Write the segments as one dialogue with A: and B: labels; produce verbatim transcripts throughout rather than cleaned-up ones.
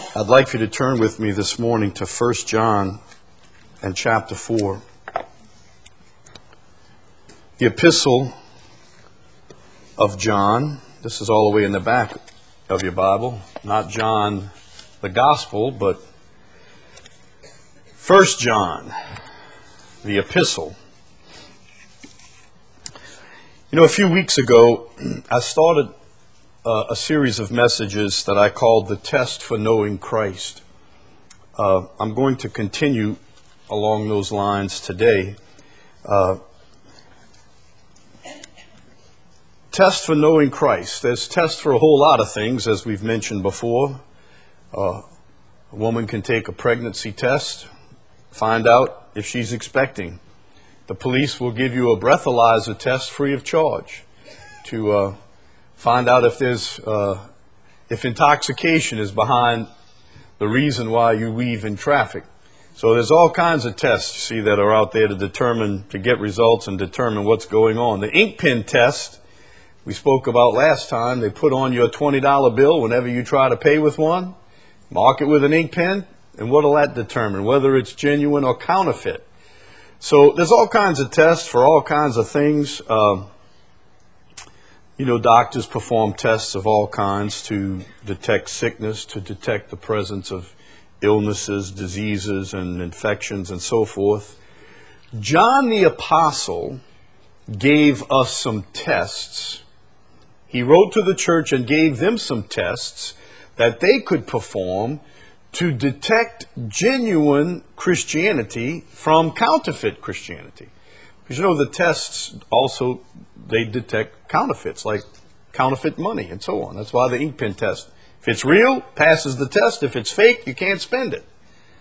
A: I'd like for you to turn with me this morning to First John and chapter four. The epistle of John. This is all the way in the back of your Bible. Not John the Gospel, but First John, the epistle. You know, a few weeks ago, I started uh, a series of messages that I called The Test for Knowing Christ. Uh, I'm going to continue along those lines today. Uh, test for knowing Christ. There's tests for a whole lot of things, as we've mentioned before. Uh, a woman can take a pregnancy test, find out if she's expecting. The police will give you a breathalyzer test free of charge to uh, find out if there's uh, if intoxication is behind the reason why you weave in traffic. So there's all kinds of tests, you see, that are out there to determine, to get results and determine what's going on. The ink pen test we spoke about last time, they put on your twenty dollar bill whenever you try to pay with one, mark it with an ink pen, and what'll that determine? Whether it's genuine or counterfeit. So there's all kinds of tests for all kinds of things. Um, you know, doctors perform tests of all kinds to detect sickness, to detect the presence of illnesses, diseases, and infections, and so forth. John the Apostle gave us some tests. He wrote to the church and gave them some tests that they could perform to detect genuine Christianity from counterfeit Christianity. Because you know, the tests also, they detect counterfeits, like counterfeit money and so on. That's why the ink pen test. If it's real, passes the test. If it's fake, you can't spend it.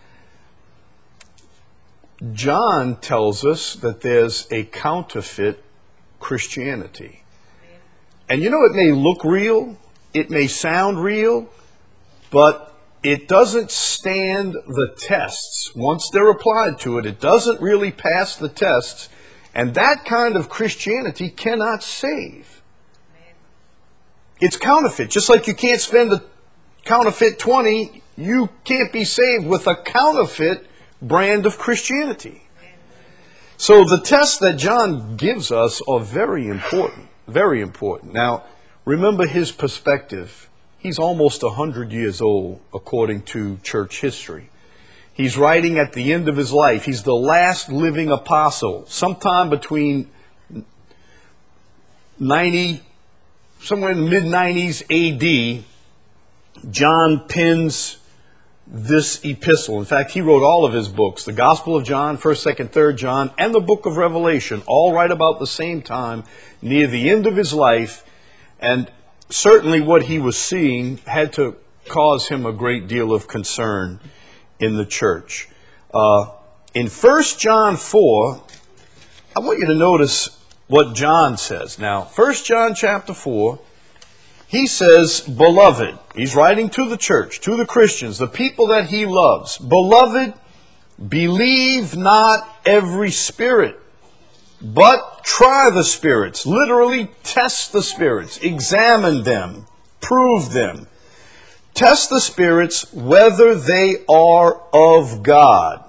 A: John tells us that there's a counterfeit Christianity. And you know, it may look real, it may sound real, but it doesn't stand the tests. Once they're applied to it, it doesn't really pass the tests. And that kind of Christianity cannot save. It's counterfeit. Just like you can't spend a counterfeit twenty, you can't be saved with a counterfeit brand of Christianity. So the tests that John gives us are very important. Very important. Now, remember his perspective. He's almost one hundred years old, according to church history. He's writing at the end of his life. He's the last living apostle. Sometime between ninety, somewhere in the mid nineties A D, John pens this epistle. In fact, he wrote all of his books, the Gospel of John, first, second, third John, and the book of Revelation, all right about the same time, near the end of his life. And certainly what he was seeing had to cause him a great deal of concern in the church. Uh, in First John four, I want you to notice what John says. Now, First John chapter four, he says, beloved, he's writing to the church, to the Christians, the people that he loves. Beloved, believe not every spirit, but try the spirits. Literally, test the spirits. Examine them. Prove them. Test the spirits whether they are of God.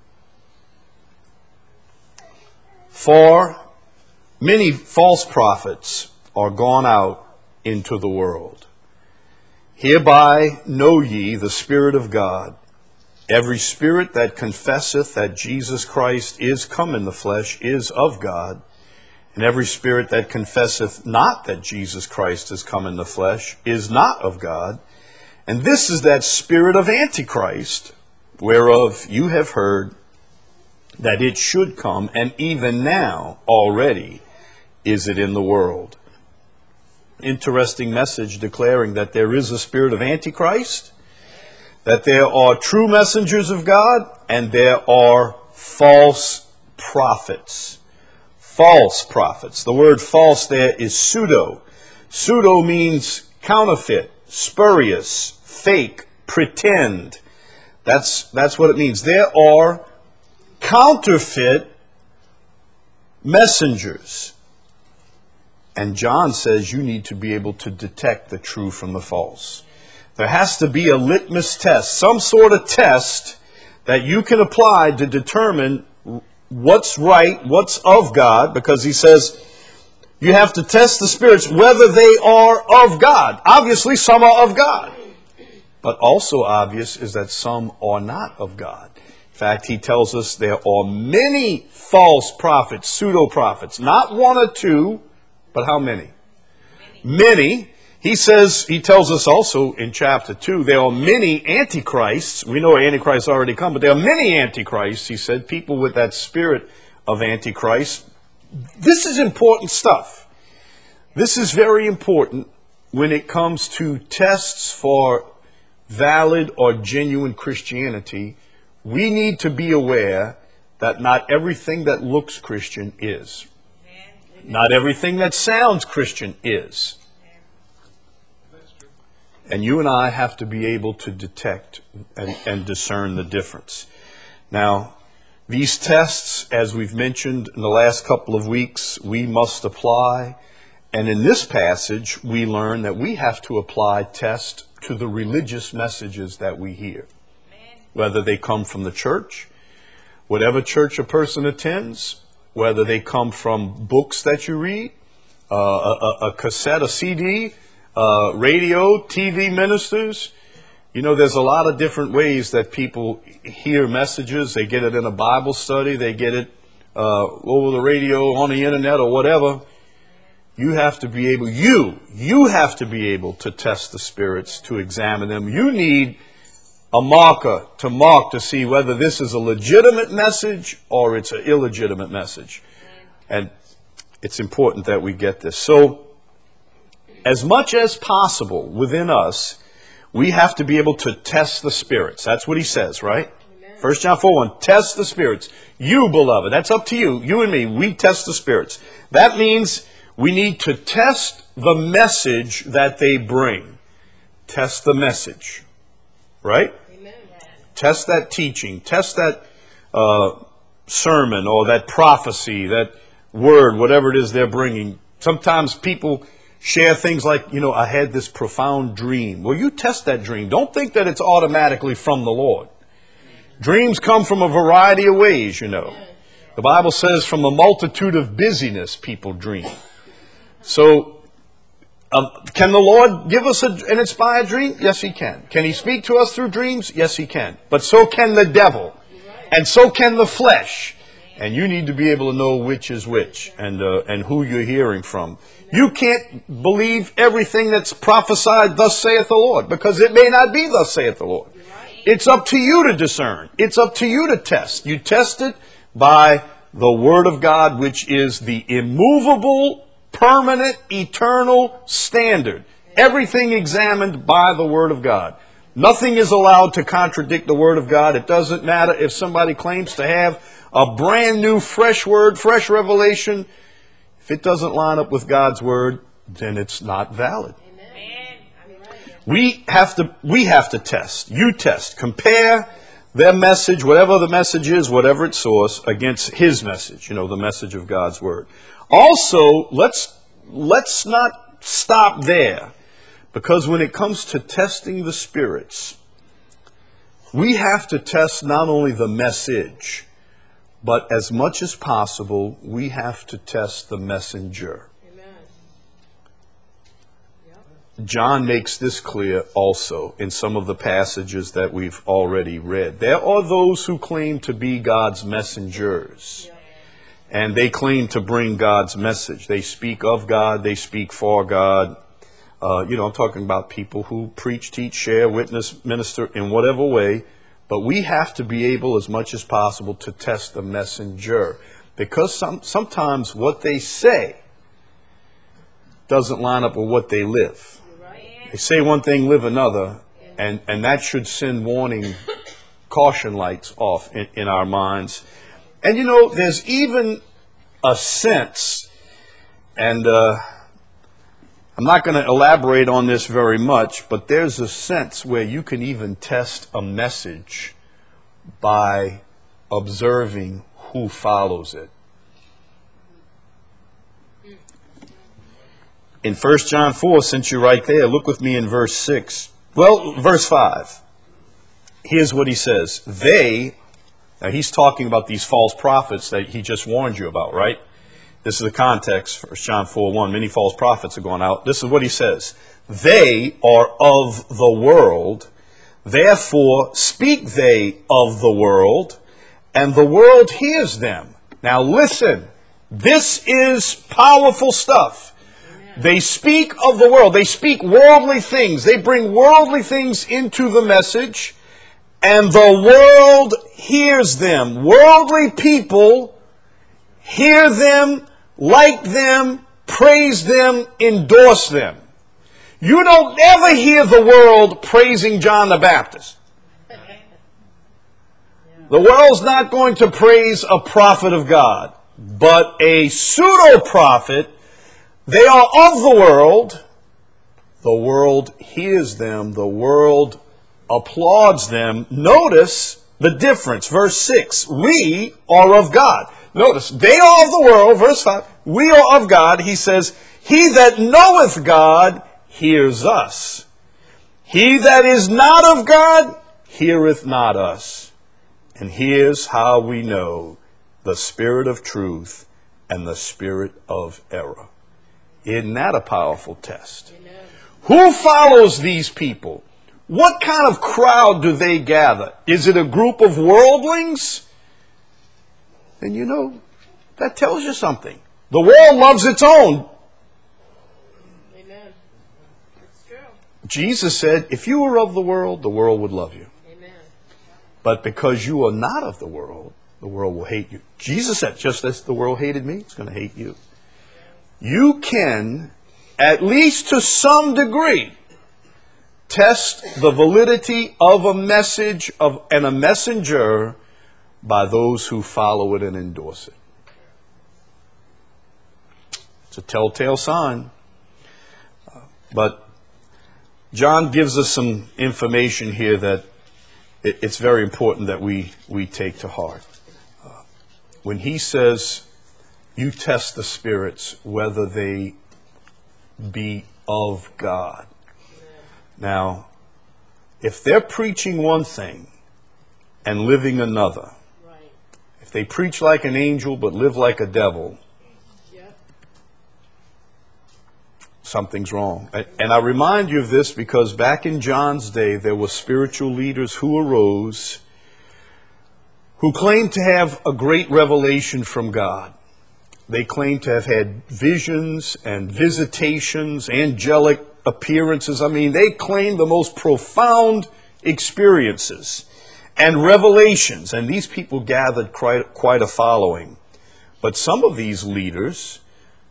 A: For many false prophets are gone out into the world. Hereby know ye the Spirit of God. Every spirit that confesseth that Jesus Christ is come in the flesh is of God. And every spirit that confesseth not that Jesus Christ is come in the flesh is not of God. And this is that spirit of Antichrist, whereof you have heard that it should come, and even now already is it in the world. Interesting message declaring that there is a spirit of Antichrist, that there are true messengers of God, and there are false prophets. False prophets. The word false there is pseudo. Pseudo means counterfeit, spurious, fake, pretend. That's, that's what it means. There are counterfeit messengers. And John says you need to be able to detect the true from the false. There has to be a litmus test, some sort of test that you can apply to determine what's right, what's of God, because he says you have to test the spirits whether they are of God. Obviously, some are of God. But also obvious is that some are not of God. In fact, he tells us there are many false prophets, pseudo-prophets. Not one or two, but how many? Many. He says, he tells us also in chapter two, there are many antichrists. We know antichrist already come, but there are many antichrists. He said, people with that spirit of antichrist. This is important stuff. This is very important when it comes to tests for valid or genuine Christianity. We need to be aware that not everything that looks Christian is. Not everything that sounds Christian is. And you and I have to be able to detect and, and discern the difference. Now, these tests, as we've mentioned in the last couple of weeks, we must apply. And in this passage, we learn that we have to apply tests to the religious messages that we hear. Whether they come from the church, whatever church a person attends, whether they come from books that you read, uh, a, a cassette, a C D, uh, radio, T V ministers. You know, there's a lot of different ways that people hear messages. They get it in a Bible study. They get it uh, over the radio, on the internet, or whatever. You have to be able, you, you have to be able to test the spirits, to examine them. You need a marker to mark to see whether this is a legitimate message or it's an illegitimate message. And it's important that we get this. So, as much as possible within us, we have to be able to test the spirits. That's what he says, right? First John four one, test the spirits. You, beloved, that's up to you. You and me, we test the spirits. That means we need to test the message that they bring. Test the message. Right? Amen. Test that teaching. Test that uh, sermon or that prophecy, that word, whatever it is they're bringing. Sometimes people share things like, you know, I had this profound dream. Well, you test that dream. Don't think that it's automatically from the Lord. Dreams come from a variety of ways, you know. The Bible says from a multitude of busyness people dream. So, um, can the Lord give us a, an inspired dream? Yes, he can. Can he speak to us through dreams? Yes, he can. But so can the devil. And so can the flesh. And you need to be able to know which is which and uh, and who you're hearing from. You can't believe everything that's prophesied, thus saith the Lord, because it may not be thus saith the Lord. It's up to you to discern. It's up to you to test. You test it by the Word of God, which is the immovable, permanent, eternal standard. Everything examined by the Word of God. Nothing is allowed to contradict the Word of God. It doesn't matter if somebody claims to have a brand new, fresh word, fresh revelation. If it doesn't line up with God's Word, then it's not valid. Amen. We have to, we have to test. You test. Compare their message, whatever the message is, whatever its source, against His message, you know, the message of God's Word. Also, let's, let's not stop there, because when it comes to testing the spirits, we have to test not only the message, but as much as possible, we have to test the messenger. Amen. Yep. John makes this clear also in some of the passages that we've already read. There are those who claim to be God's messengers. Yep. And they claim to bring God's message. They speak of God. They speak for God. Uh, you know, I'm talking about people who preach, teach, share, witness, minister in whatever way. But we have to be able, as much as possible, to test the messenger. Because some, sometimes what they say doesn't line up with what they live. They say one thing, live another. And, and that should send warning caution lights off in, in our minds. And you know, there's even a sense, and uh, I'm not going to elaborate on this very much, but there's a sense where you can even test a message by observing who follows it. In First John four, since you're right there, look with me in verse six. Well, verse five. Here's what he says. They, now he's talking about these false prophets that he just warned you about, right? This is the context for John four one. Many false prophets are going out. This is what he says. They are of the world, therefore speak they of the world, and the world hears them. Now listen, this is powerful stuff. Amen. They speak of the world. They speak worldly things. They bring worldly things into the message, and the world hears them. Worldly people hear them, like them, praise them, endorse them. You don't ever hear the world praising John the Baptist. The world's not going to praise a prophet of God, but a pseudo-prophet. They are of the world. The world hears them. The world applauds them. Notice the difference. Verse six, we are of God. Notice, they are of the world. Verse five, we are of God. He says, he that knoweth God hears us. He that is not of God heareth not us. And here's how we know the spirit of truth and the spirit of error. Isn't that a powerful test? Amen. Who follows these people? What kind of crowd do they gather? Is it a group of worldlings? Then you know, that tells you something. The world loves its own.
B: Amen. It's true.
A: Jesus said, if you were of the world, the world would love you.
B: Amen.
A: But because you are not of the world, the world will hate you. Jesus said, just as the world hated me, it's going to hate you. You can, at least to some degree, test the validity of a message of and a messenger by those who follow it and endorse it. It's a telltale sign. Uh, but John gives us some information here that it, it's very important that we, we take to heart. Uh, when he says, you test the spirits whether they be of God. Now, if they're preaching one thing and living another,
B: Right.
A: if they preach like an angel but live like a devil,
B: Yep.
A: something's wrong. And I remind you of this because back in John's day, there were spiritual leaders who arose who claimed to have a great revelation from God. They claimed to have had visions and visitations, angelic appearances. I mean, they claimed the most profound experiences and revelations. And these people gathered quite, quite a following. But some of these leaders,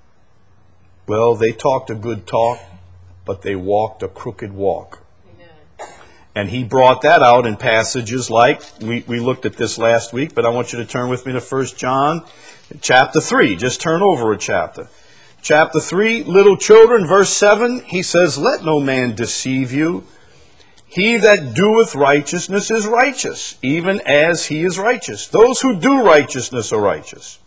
A: well, they talked a good talk, but they walked a crooked walk.
B: Amen.
A: And he brought that out in passages like, we, we looked at this last week, but I want you to turn with me to First John chapter three. Just turn over a chapter. Chapter three, little children, verse seven, he says, let no man deceive you. He that doeth righteousness is righteous, even as he is righteous. Those who do righteousness are righteous.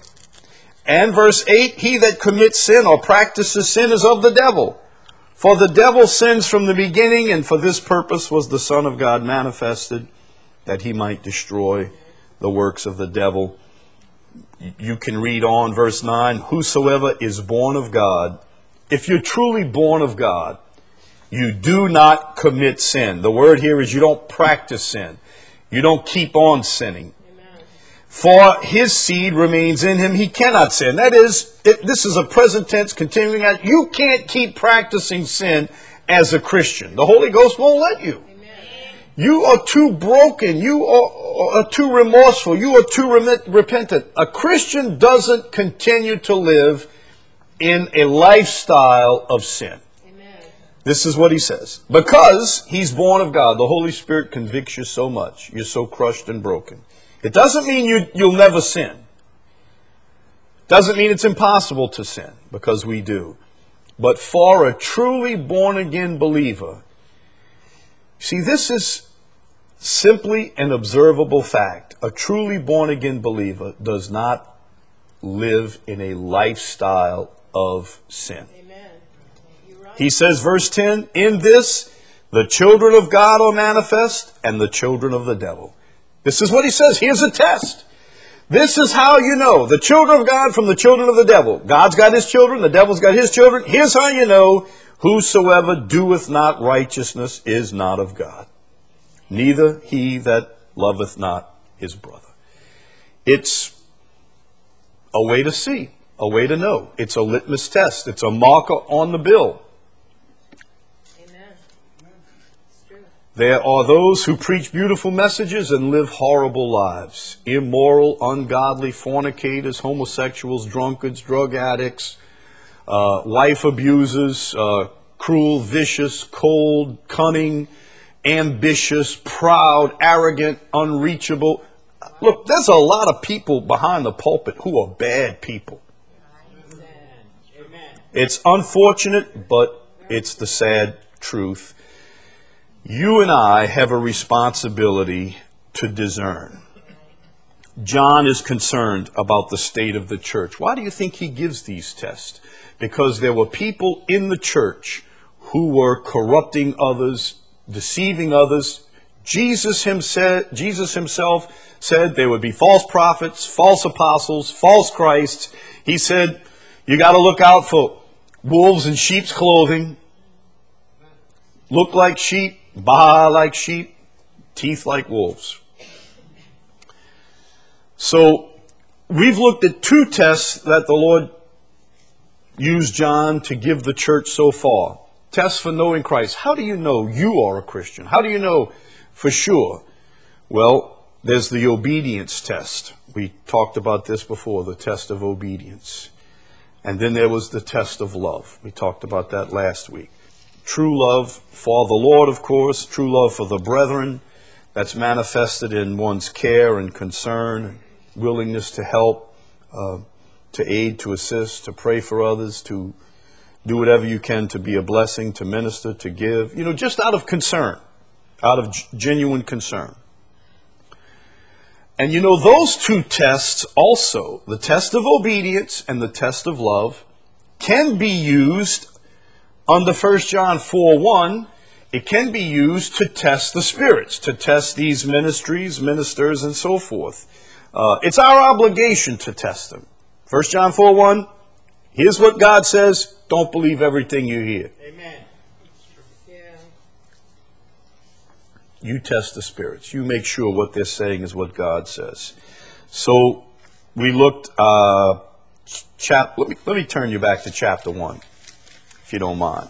A: And verse eight, he that commits sin or practices sin is of the devil. For the devil sins from the beginning, and for this purpose was the Son of God manifested, that he might destroy the works of the devil. You can read on verse nine, whosoever is born of God, if you're truly born of God, you do not commit sin. The word here is you don't practice sin. You don't keep on sinning.
B: Amen.
A: For his seed remains in him, he cannot sin. That is, it, this is a present tense continuing on. You can't keep practicing sin as a Christian. The Holy Ghost won't let you. You are too broken. You are, are too remorseful. You are too remit, repentant. A Christian doesn't continue to live in a lifestyle of sin.
B: Amen.
A: This is what he says. Because he's born of God, the Holy Spirit convicts you so much. You're so crushed and broken. It doesn't mean you, you'll never sin. Doesn't mean it's impossible to sin, because we do. But for a truly born-again believer, see, this is simply an observable fact. A truly born-again believer does not live in a lifestyle of sin.
B: Amen. You're right.
A: He says, verse ten, in this The children of God are manifest, and the children of the devil. This is what he says. Here's a test. This is how you know the children of God from the children of the devil. God's got his children. The devil's got his children. Here's how you know: whosoever doeth not righteousness is not of God, neither he that loveth not his brother. It's a way to see, a way to know. It's a litmus test. It's a marker on the bill.
B: Amen. It's true.
A: There are those who preach beautiful messages and live horrible lives. Immoral, ungodly, fornicators, homosexuals, drunkards, drug addicts, uh, wife abusers, uh, cruel, vicious, cold, cunning, ambitious, proud, arrogant, unreachable. Look, there's a lot of people behind the pulpit who are bad people.
B: Amen.
A: It's unfortunate, but it's the sad truth. You and I have a responsibility to discern. John is concerned about the state of the church. Why do you think he gives these tests? Because there were people in the church who were corrupting others, deceiving others. Jesus himself, Jesus himself said there would be false prophets, false apostles, false Christs. He said, you got to look out for wolves in sheep's clothing. Look like sheep, bah like sheep, teeth like wolves. So we've looked at two tests that the Lord used John to give the church so far. Tests for knowing Christ. How do you know you are a Christian? How do you know for sure? Well, there's the obedience test. We talked about this before, the test of obedience. And then there was the test of love. We talked about that last week. True love for the Lord, of course. True love for the brethren. That's manifested in one's care and concern, willingness to help, uh, to aid, to assist, to pray for others, to do whatever you can to be a blessing, to minister, to give. You know, just out of concern, out of g- genuine concern. And you know, those two tests also, the test of obedience and the test of love, can be used under First John four one. It can be used to test the spirits, to test these ministries, ministers, and so forth. Uh, it's our obligation to test them. First John four one, here's what God says. Don't believe everything you hear.
B: Amen. Yeah.
A: You test the spirits. You make sure what they're saying is what God says. So we looked, uh, chap. Let me, let me turn you back to chapter one, if you don't mind.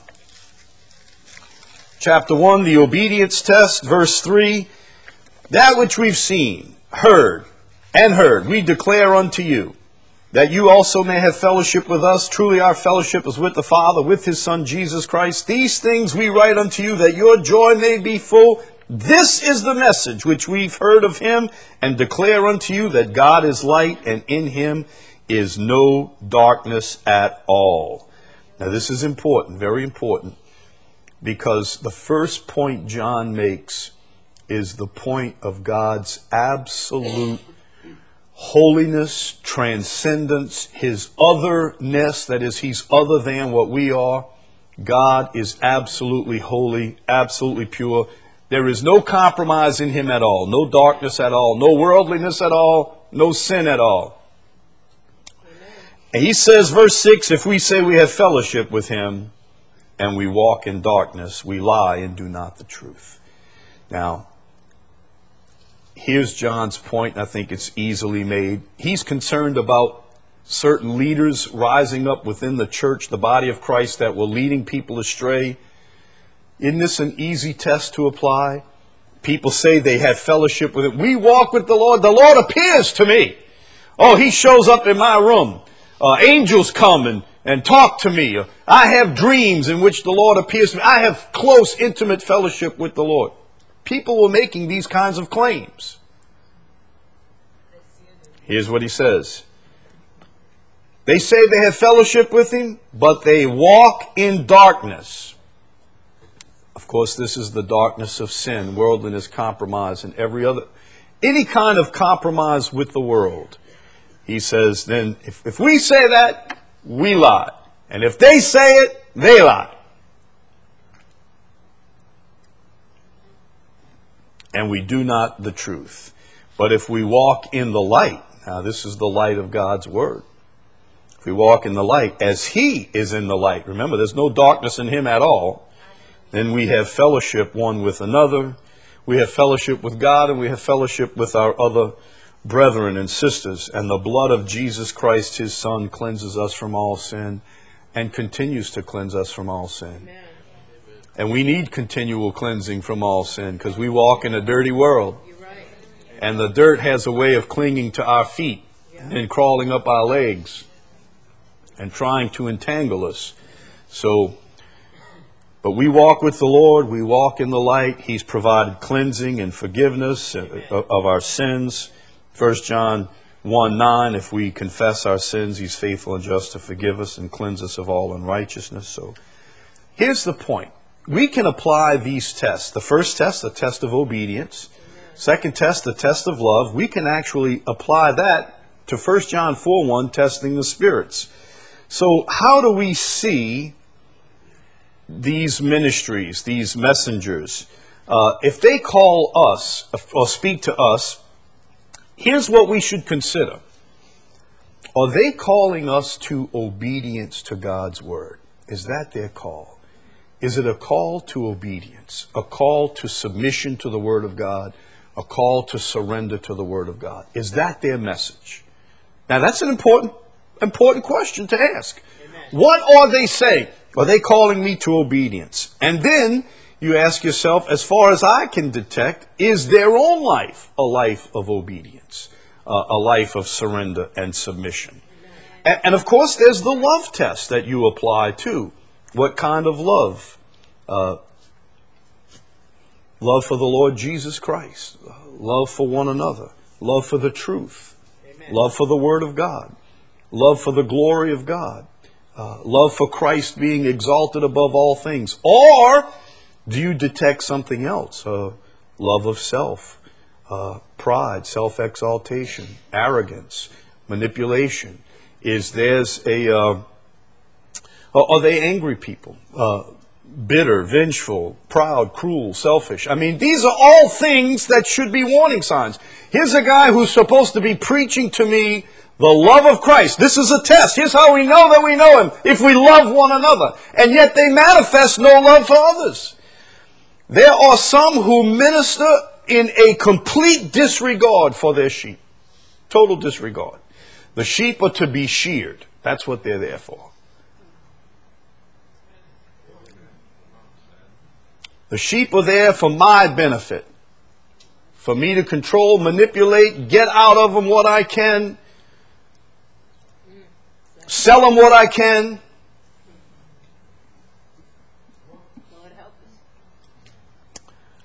A: Chapter one, the obedience test, verse three. That which we've seen, heard, and heard, we declare unto you, that you also may have fellowship with us. Truly our fellowship is with the Father, with his Son, Jesus Christ. These things we write unto you, that your joy may be full. This is the message which we've heard of him, and declare unto you that God is light, and in him is no darkness at all. Now this is important, very important, because the first point John makes is the point of God's absolute holiness, transcendence, his otherness, that is, he's other than what we are. God is absolutely holy, absolutely pure. There is no compromise in him at all, no darkness at all, no worldliness at all, no sin at all.
B: Amen.
A: And he says, verse six, if we say we have fellowship with him and we walk in darkness, we lie and do not the truth. Now, here's John's point, and I think it's easily made. He's concerned about certain leaders rising up within the church, the body of Christ, that were leading people astray. Isn't this an easy test to apply? People say they have fellowship with him. We walk with the Lord. The Lord appears to me. Oh, he shows up in my room. Uh, angels come and, and talk to me. I have dreams in which the Lord appears to me. I have close, intimate fellowship with the Lord. People were making these kinds of claims. Here's what he says. They say they have fellowship with him, but they walk in darkness. Of course, this is the darkness of sin, worldliness, compromise, and every other, any kind of compromise with the world. He says, then, if, if we say that, we lie. And if they say it, they lie. and we do not the truth. But if we walk in the light, now this is the light of God's word. If we walk in the light as he is in the light, remember there's no darkness in him at all, then we have fellowship one with another. We have fellowship with God, and we have fellowship with our other brethren and sisters. And the blood of Jesus Christ, his Son, cleanses us from all sin and continues to cleanse us from all sin.
B: Amen.
A: And we need continual cleansing from all sin because we walk in a dirty world.
B: You're right.
A: And the dirt has a way of clinging to our feet and crawling up our legs and trying to entangle us. So, but we walk with the Lord. We walk in the light. He's provided cleansing and forgiveness of, of our sins. First John one nine, if we confess our sins, he's faithful and just to forgive us and cleanse us of all unrighteousness. So here's the point. We can apply these tests. The first test, the test of obedience. Second test, the test of love. We can actually apply that to First John four one, testing the spirits. So how do we see these ministries, these messengers? Uh, if they call us or speak to us, here's what we should consider. Are they calling us to obedience to God's word? Is that their call? Is it a call to obedience, a call to submission to the word of God, a call to surrender to the word of God? Is that their message? Now that's an important, important question to ask. Amen. What are they saying? Are they calling me to obedience? And then you ask yourself, as far as I can detect, is their own life a life of obedience, uh, a life of surrender and submission? And, and of course, there's the love test that you apply too. What kind of love? Uh, love for the Lord Jesus Christ, love for one another, love for the truth, Amen. Love for the Word of God, love for the glory of God, uh, love for Christ being exalted above all things. Or do you detect something else? Uh, love of self, uh, pride, self-exaltation, arrogance, manipulation. Is there's a... Uh, Are they angry people? Uh, bitter, vengeful, proud, cruel, selfish? I mean, these are all things that should be warning signs. Here's a guy who's supposed to be preaching to me the love of Christ. This is a test. Here's how we know that we know him. If we love one another. And yet they manifest no love for others. There are some who minister in a complete disregard for their sheep. Total disregard. The sheep are to be sheared. That's what they're there for. The sheep are there for my benefit, for me to control, manipulate, get out of them what I can, sell them what I can.
B: Lord help us.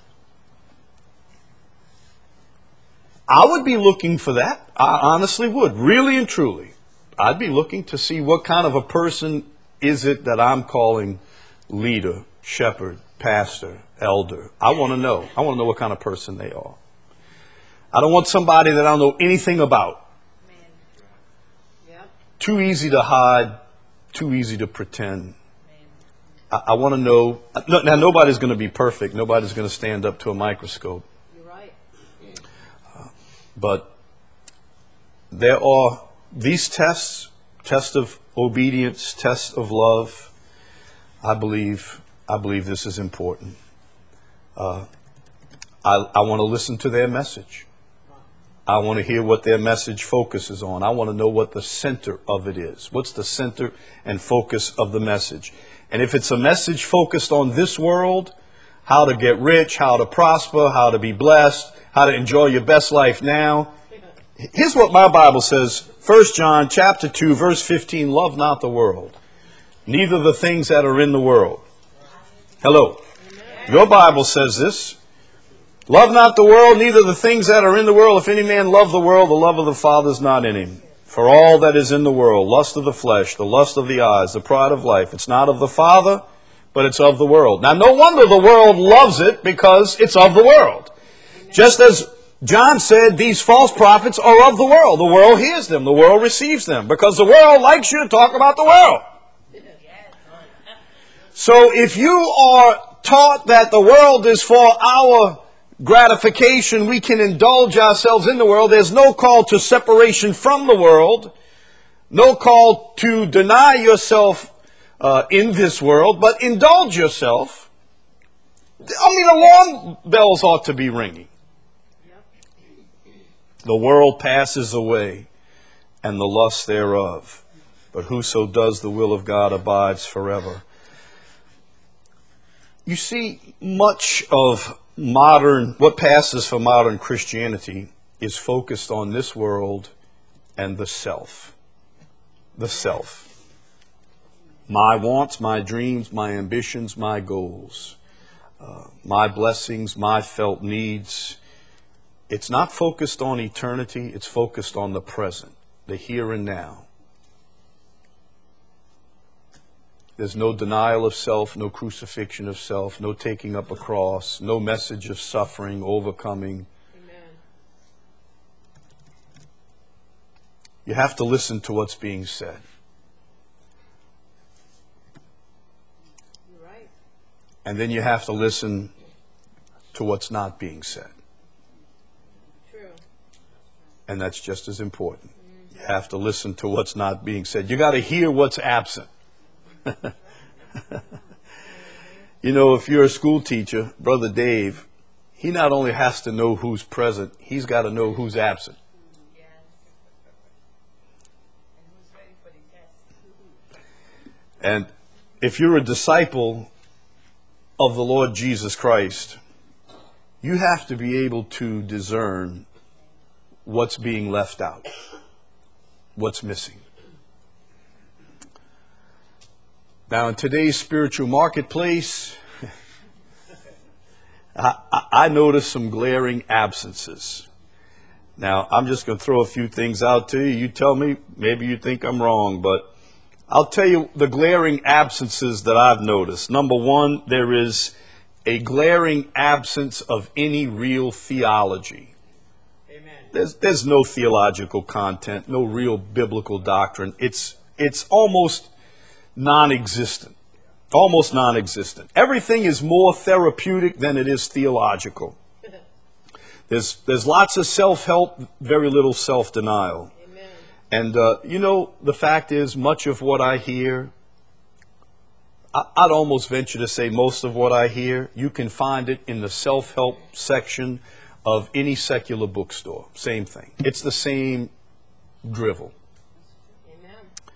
A: I would be looking for that. I honestly would, really and truly. I'd be looking to see what kind of a person is it that I'm calling leader, shepherd, pastor, elder. I want to know. I want to know what kind of person they are. I don't want somebody that I don't know anything about.
B: Man. Yep.
A: Too easy to hide, too easy to pretend. I, I want to know. No, now, nobody's going to be perfect. Nobody's going to stand up to a microscope.
B: You're right.
A: Uh, but there are these tests, test of obedience, test of love. I believe I believe this is important. Uh, I, I want to listen to their message. I want to hear what their message focuses on. I want to know what the center of it is. What's the center and focus of the message? And if it's a message focused on this world, how to get rich, how to prosper, how to be blessed, how to enjoy your best life now. Here's what my Bible says. First John chapter two, verse fifteen, love not the world, neither the things that are in the world. Hello. Amen. Your Bible says this. Love not the world, neither the things that are in the world. If any man love the world, the love of the Father is not in him. For all that is in the world, lust of the flesh, the lust of the eyes, the pride of life, it's not of the Father, but it's of the world. Now, no wonder the world loves it because it's of the world. Just as John said, these false prophets are of the world. The world hears them. The world receives them because the world likes you to talk about the world. So if you are taught that the world is for our gratification. We can indulge ourselves in the world. There's no call to separation from the world. No call to deny yourself uh, in this world, but indulge yourself. I mean, alarm bells ought to be ringing. The world passes away, and the lust thereof. But whoso does the will of God abides forever. You see, much of modern, what passes for modern Christianity is focused on this world and the self. The self. My wants, my dreams, my ambitions, my goals, uh, my blessings, my felt needs. It's not focused on eternity, it's focused on the present, the here and now. There's no denial of self, no crucifixion of self, no taking up a cross, no message of suffering, overcoming.
B: Amen.
A: You have to listen to what's being said.
B: You're right.
A: And then you have to listen to what's not being said.
B: True.
A: And that's just as important. You have to listen to what's not being said. You got to hear what's absent. You know, if you're a school teacher, Brother Dave, he not only has to know who's present, he's got to know who's absent.
B: Yes. And who's ready for the test?
A: And if you're a disciple of the Lord Jesus Christ, you have to be able to discern what's being left out, what's missing. Now, in today's spiritual marketplace, I, I notice some glaring absences. Now, I'm just going to throw a few things out to you. You tell me, maybe you think I'm wrong, but I'll tell you the glaring absences that I've noticed. Number one, there is a glaring absence of any real theology.
B: Amen.
A: There's, there's no theological content, no real biblical doctrine. It's, it's almost non-existent, almost non-existent. Everything is more therapeutic than it is theological. There's, there's lots of self-help, very little self-denial.
B: Amen.
A: And, uh, you know, the fact is, much of what I hear, I, I'd almost venture to say most of what I hear, you can find it in the self-help section of any secular bookstore. Same thing. It's the same drivel.
B: Amen.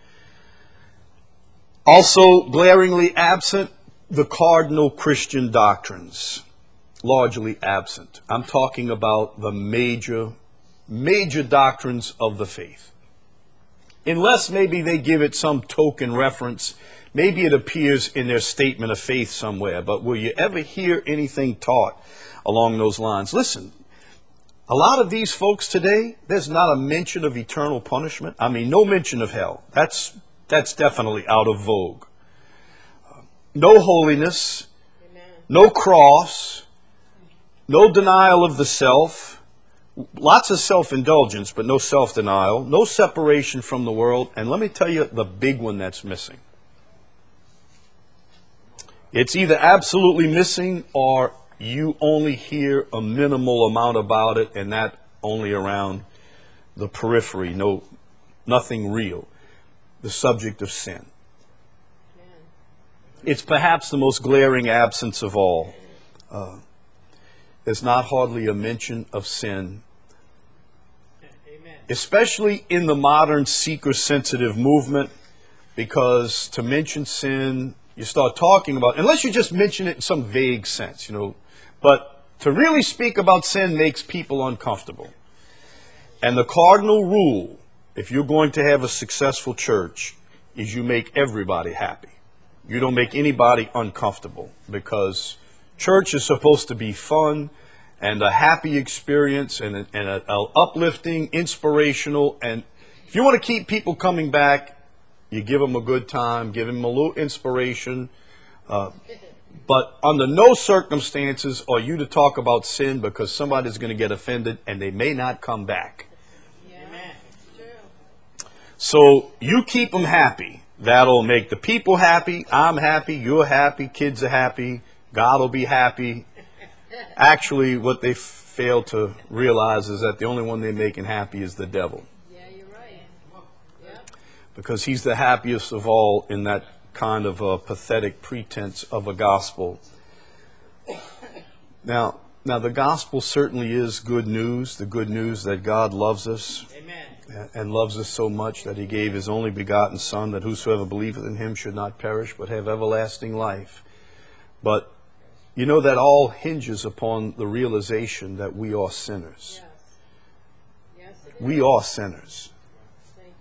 A: Also, glaringly absent, the cardinal Christian doctrines. Largely absent. I'm talking about the major, major doctrines of the faith. Unless maybe they give it some token reference, maybe it appears in their statement of faith somewhere, but will you ever hear anything taught along those lines? Listen, a lot of these folks today, there's not a mention of eternal punishment. I mean, no mention of hell. That's That's definitely out of vogue. No holiness,
B: Amen.
A: no cross, no denial of the self, lots of self-indulgence, but no self-denial, no separation from the world. And let me tell you the big one that's missing. It's either absolutely missing or you only hear a minimal amount about it, and that only around the periphery, no, nothing real. The subject of sin.
B: Amen.
A: It's perhaps the most glaring absence of all. Uh, there's not hardly a mention of sin,
B: Amen.
A: especially in the modern seeker-sensitive movement, because to mention sin, you start talking about, unless you just mention it in some vague sense, you know, but to really speak about sin makes people uncomfortable. And the cardinal rule, if you're going to have a successful church, is you make everybody happy. You don't make anybody uncomfortable, because church is supposed to be fun and a happy experience and a, and a, a uplifting, inspirational. And if you want to keep people coming back, you give them a good time, give them a little inspiration. Uh, but under no circumstances are you to talk about sin, because somebody's going to get offended and they may not come back.
B: Amen. True.
A: So you keep them happy. That'll make the people happy. I'm happy. You're happy. Kids are happy. God will be happy. Actually, what they fail to realize is that the only one they're making happy is the devil,
B: Yeah, you're right. Yep.
A: because he's the happiest of all in that kind of a pathetic pretense of a gospel. Now, now the gospel certainly is good news, the good news that God loves us.
B: Amen.
A: And loves us so much that he gave his only begotten Son, that whosoever believeth in him should not perish, but have everlasting life. But you know that all hinges upon the realization that we are sinners.
B: Yes. Yes, it is.
A: We are sinners.
B: Thank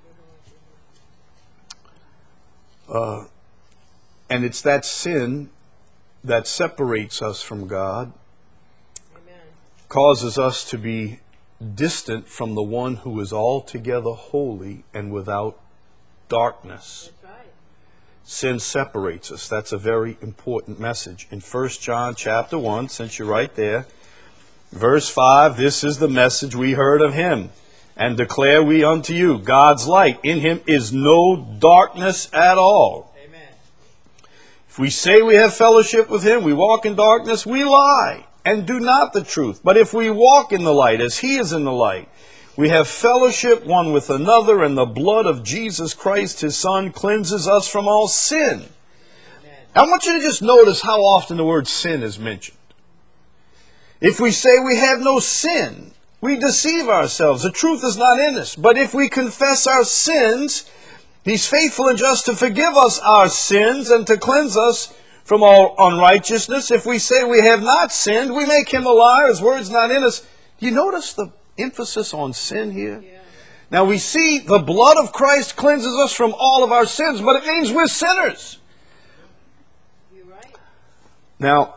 B: you, Lord.
A: Uh, and it's that sin that separates us from God,
B: Amen.
A: causes us to be distant from the one who is altogether holy and without darkness.
B: That's right.
A: Sin separates us. That's a very important message. In First John chapter one, since you're right there, verse five, this is the message we heard of him, and declare we unto you, God's light. In him is no darkness at all.
B: Amen.
A: If we say we have fellowship with him, we walk in darkness, we lie and do not the truth. But if we walk in the light as he is in the light, we have fellowship one with another, and the blood of Jesus Christ, his Son, cleanses us from all sin.
B: Amen.
A: I want you to just notice how often the word sin is mentioned. If we say we have no sin, we deceive ourselves. The truth is not in us. But if we confess our sins, he's faithful and just to forgive us our sins and to cleanse us from all unrighteousness. If we say we have not sinned, we make him a liar, his word's not in us. Do you notice the emphasis on sin here?
B: Yeah.
A: Now we see the blood of Christ cleanses us from all of our sins, but it means we're sinners.
B: You're right.
A: Now,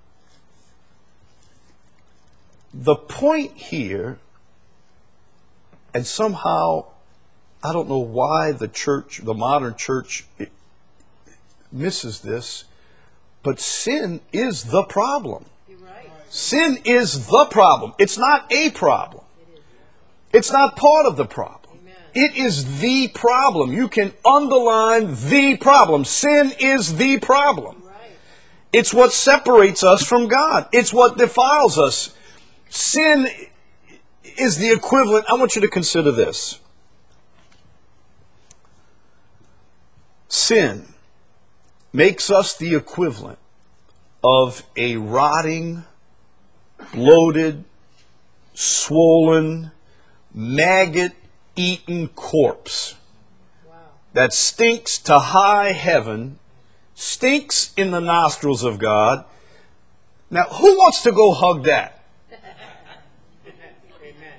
A: the point here, and somehow, I don't know why the church, the modern church, misses this, but sin is the problem.
B: You're right.
A: Sin is the problem. It's not a problem. It's not part of the problem.
B: Amen.
A: It is the problem. You can underline the problem. Sin is the problem.
B: Right.
A: It's what separates us from God. It's what defiles us. Sin is the equivalent. I want you to consider this. Sin makes us the equivalent of a rotting, bloated, swollen, maggot-eaten corpse
B: Wow.
A: that stinks to high heaven, stinks in the nostrils of God. Now, who wants to go hug that?
B: Amen.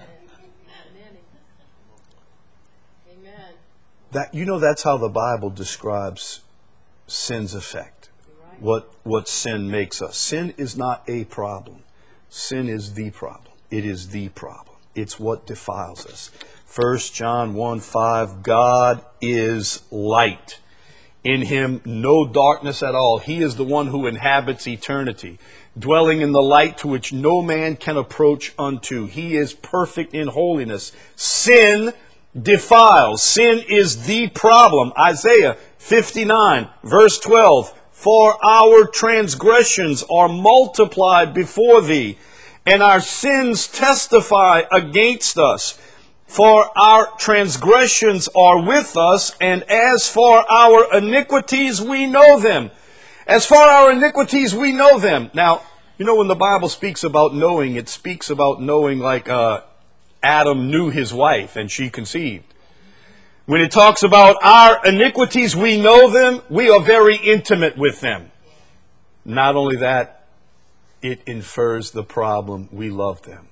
B: Amen.
A: That you know that's how the Bible describes sin's effect.
B: Right.
A: What what sin makes us. Sin is not a problem. Sin is the problem. It is the problem. It's what defiles us. First John one five, God is light. In him no darkness at all. He is the one who inhabits eternity, dwelling in the light to which no man can approach unto. He is perfect in holiness. Sin defiles. Sin is the problem. Isaiah fifty-nine, verse twelve. For our transgressions are multiplied before thee, and our sins testify against us. For our transgressions are with us, and as for our iniquities, we know them. As for our iniquities, we know them. Now, you know, when the Bible speaks about knowing, it speaks about knowing like uh, Adam knew his wife and she conceived. When it talks about our iniquities, we know them, we are very intimate with them. Not only that, it infers the problem, we love them.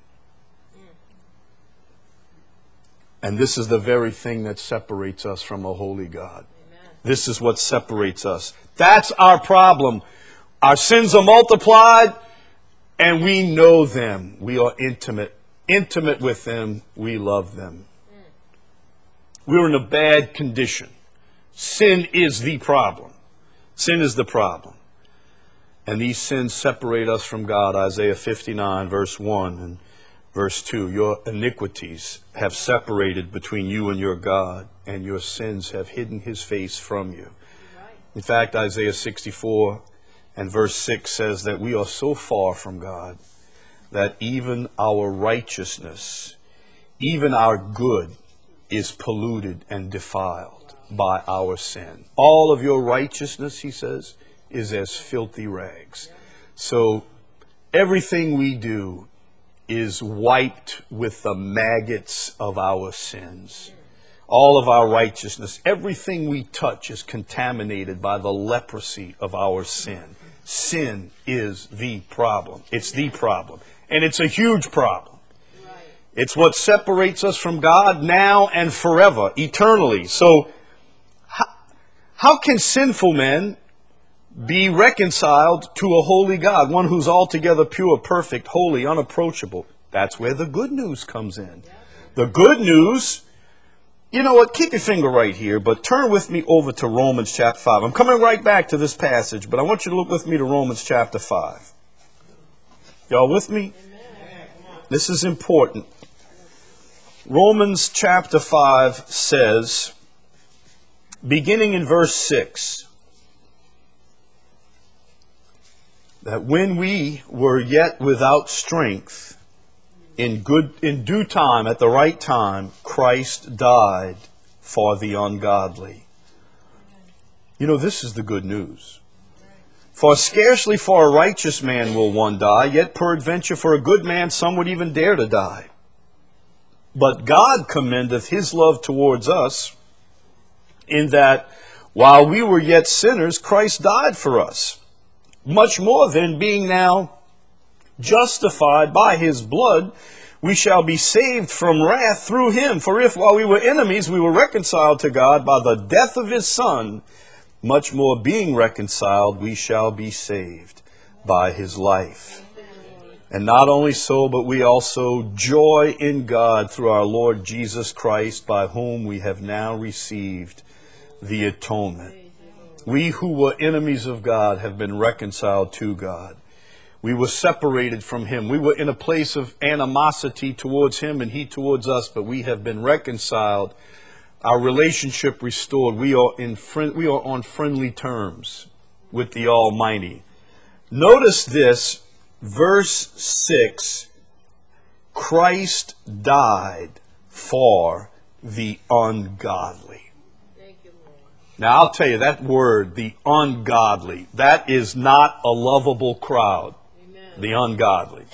A: And this is the very thing that separates us from a holy God.
B: Amen.
A: This is what separates us. That's our problem. Our sins are multiplied, and we know them. We are intimate. Intimate with them. We love them. We're in a bad condition. Sin is the problem. Sin is the problem. And these sins separate us from God. Isaiah fifty-nine, verse one and verse two. Your iniquities have separated between you and your God, and your sins have hidden his face from you.
B: Right.
A: In fact, Isaiah sixty-four And verse six says that we are so far from God that even our righteousness, even our good, is polluted and defiled by our sin. All of your righteousness, he says, is as filthy rags. So everything we do is wiped with the maggots of our sins. All of our righteousness, everything we touch is contaminated by the leprosy of our sin. Sin is the problem. It's the problem. And it's a huge problem. It's what separates us from God now and forever, eternally. So how, how can sinful men be reconciled to a holy God, one who's altogether pure, perfect, holy, unapproachable? That's where the good news comes in. The good news, you know what, keep your finger right here, but turn with me over to Romans chapter five. I'm coming right back to this passage, but I want you to look with me to Romans chapter five. Y'all with me? This is important. Romans chapter five says, beginning in verse six, that when we were yet without strength, in good, in due time, at the right time, Christ died for the ungodly. You know, this is the good news. For scarcely for a righteous man will one die, yet peradventure for a good man some would even dare to die. But God commendeth his love towards us, in that while we were yet sinners, Christ died for us. Much more then, being now justified by his blood, we shall be saved from wrath through him. For if while we were enemies, we were reconciled to God by the death of his Son, much more being reconciled, we shall be saved by his life. And not only so, but we also joy in God through our Lord Jesus Christ, by whom we have now received the atonement. We who were enemies of God have been reconciled to God. We were separated from him. We were in a place of animosity towards him and he towards us, but we have been reconciled. Our relationship restored. We are in friend, we are on friendly terms with the Almighty. Notice this, verse six, Christ died for the ungodly. Now, I'll tell you, that word, the ungodly, that is not a lovable crowd. Amen. The ungodly.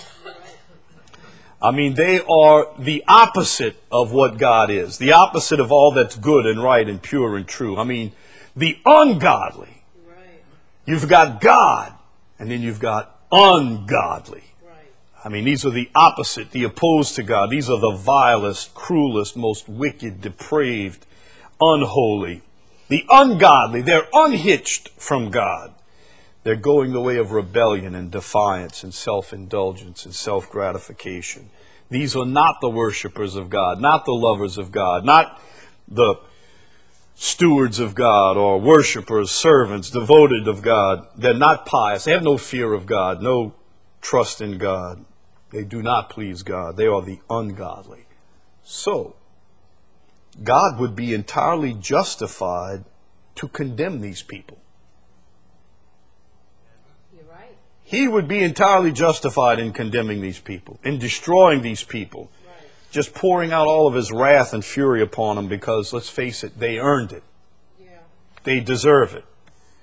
A: I mean, they are the opposite of what God is. The opposite of all that's good and right and pure and true. I mean, the ungodly. Right. You've got God, and then you've got ungodly. Right. I mean, these are the opposite, the opposed to God. These are the vilest, cruelest, most wicked, depraved, unholy. The ungodly, they're unhitched from God. They're going the way of rebellion and defiance and self-indulgence and self-gratification. These are not the worshipers of God, not the lovers of God, not the stewards of God or worshipers, servants, devoted of God. They're not pious. They have no fear of God, no trust in God. They do not please God. They are the ungodly. So, God would be entirely justified to condemn these people. You're right. He would be entirely justified in condemning these people, in destroying these people, right. Just pouring out all of his wrath and fury upon them because, let's face it, they earned it. Yeah. They deserve it.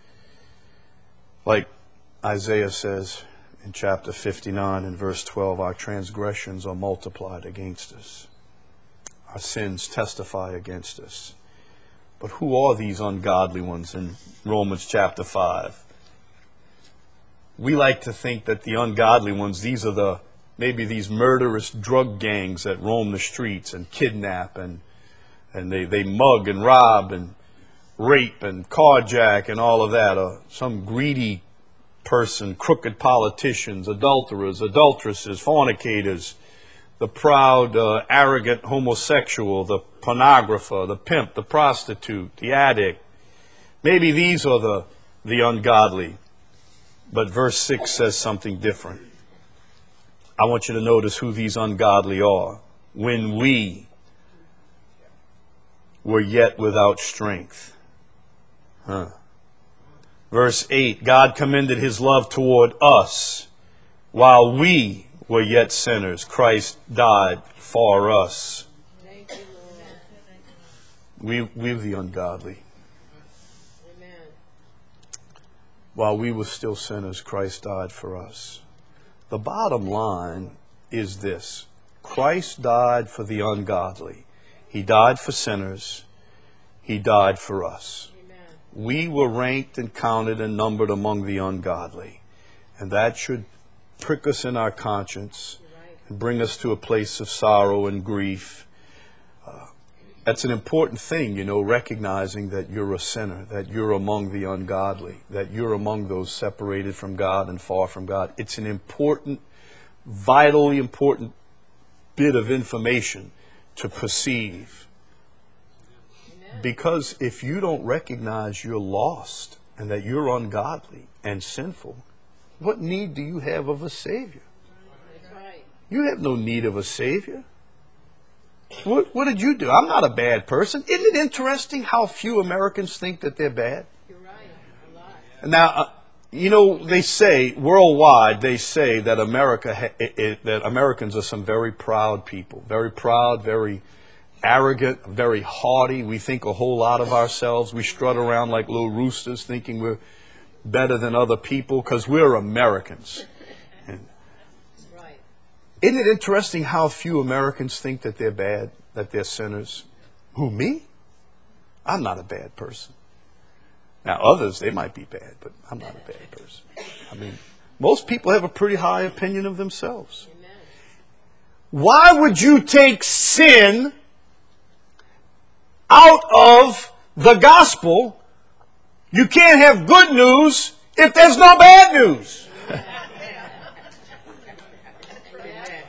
A: Like Isaiah says in chapter fifty-nine and verse twelve, our transgressions are multiplied against us. Our sins testify against us. But who are these ungodly ones in Romans chapter five? We like to think that the ungodly ones, these are the, maybe these murderous drug gangs that roam the streets and kidnap and and they, they mug and rob and rape and carjack and all of that. Or some greedy person, crooked politicians, adulterers, adulteresses, fornicators, the proud, uh, arrogant homosexual, the pornographer, the pimp, the prostitute, the addict. Maybe these are the, the ungodly. But verse six says something different. I want you to notice who these ungodly are. When we were yet without strength. Huh. Verse eight, God commended his love toward us. While we were yet sinners, Christ died for us.
B: Thank you, Lord.
A: We, we're the ungodly.
B: Amen.
A: While we were still sinners, Christ died for us. The bottom line is this. Christ died for the ungodly. He died for sinners. He died for us.
B: Amen.
A: We were ranked and counted and numbered among the ungodly. And that should prick us in our conscience
B: Right.
A: and bring us to a place of sorrow and grief. Uh, that's an important thing, you know, recognizing that you're a sinner, that you're among the ungodly, that you're among those separated from God and far from God. It's an important, vitally important bit of information to perceive.
B: Amen.
A: Because if you don't recognize you're lost and that you're ungodly and sinful, what need do you have of a Savior?
B: That's right.
A: You have no need of a Savior. What, what did you do? I'm not a bad person. Isn't it interesting how few Americans think that they're bad?
B: You're right. A lot.
A: Now, uh, you know, they say, worldwide, they say that America, ha- it, it, that Americans are some very proud people. Very proud, very arrogant, very haughty. We think a whole lot of ourselves. We strut around like little roosters thinking we're better than other people because we're Americans. And
B: Right.
A: isn't it interesting how few Americans think that they're bad, that they're sinners? Who, me? I'm not a bad person. Now, others, they might be bad, but I'm not a bad person. I mean, most people have a pretty high opinion of themselves.
B: Amen.
A: Why would you take sin out of the gospel? You can't have good news if there's no bad news.
B: Amen. Very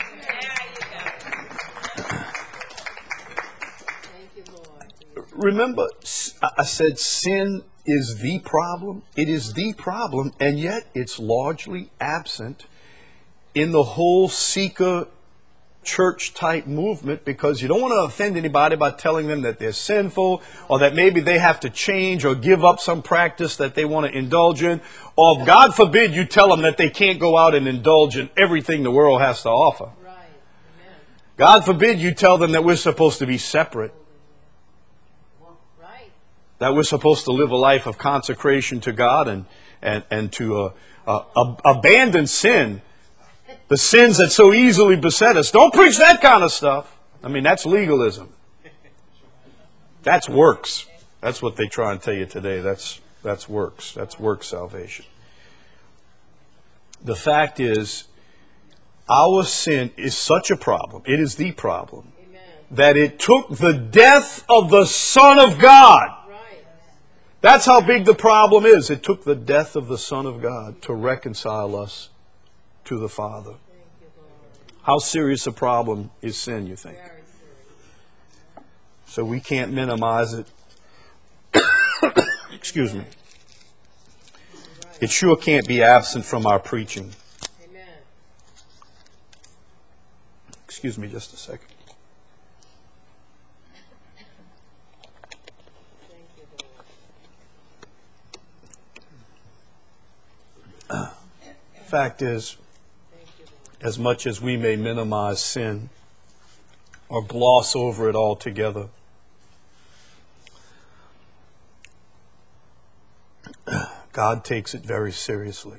B: true. Thank you, Lord.
A: Remember, s- I said sin is the problem. It is the problem, and yet it's largely absent in the whole seeker church type movement because you don't want to offend anybody by telling them that they're sinful or that maybe they have to change or give up some practice that they want to indulge in. Or God forbid you tell them that they can't go out and indulge in everything the world has to offer.
B: Right. Amen.
A: God forbid you tell them that we're supposed to be separate,
B: Right.
A: that we're supposed to live a life of consecration to God and, and, and to uh, uh, ab- abandon sin, the sins that so easily beset us. Don't preach that kind of stuff. I mean, that's legalism. That's works. That's what they try and tell you today. That's, that's works. That's work salvation. The fact is, our sin is such a problem. It is the problem.
B: Amen.
A: That it took the death of the Son of God.
B: Right.
A: That's how big the problem is. It took the death of the Son of God to reconcile us to the Father.
B: Thank you, Lord.
A: How serious a problem is sin, you think?
B: Very serious.
A: So we can't minimize it. Excuse me. It sure can't be absent from our preaching.
B: Amen.
A: Excuse me just a second.
B: Thank you, Lord.
A: Fact is,
B: Thank you, Lord.
A: as much as we may minimize sin or gloss over it altogether, God takes it very seriously